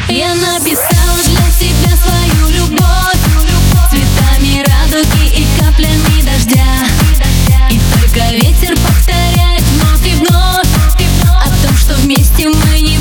Я написала для себя свою любовь цветами радуги и каплями дождя. И только ветер повторяет вновь и вновь о том, что вместе мы не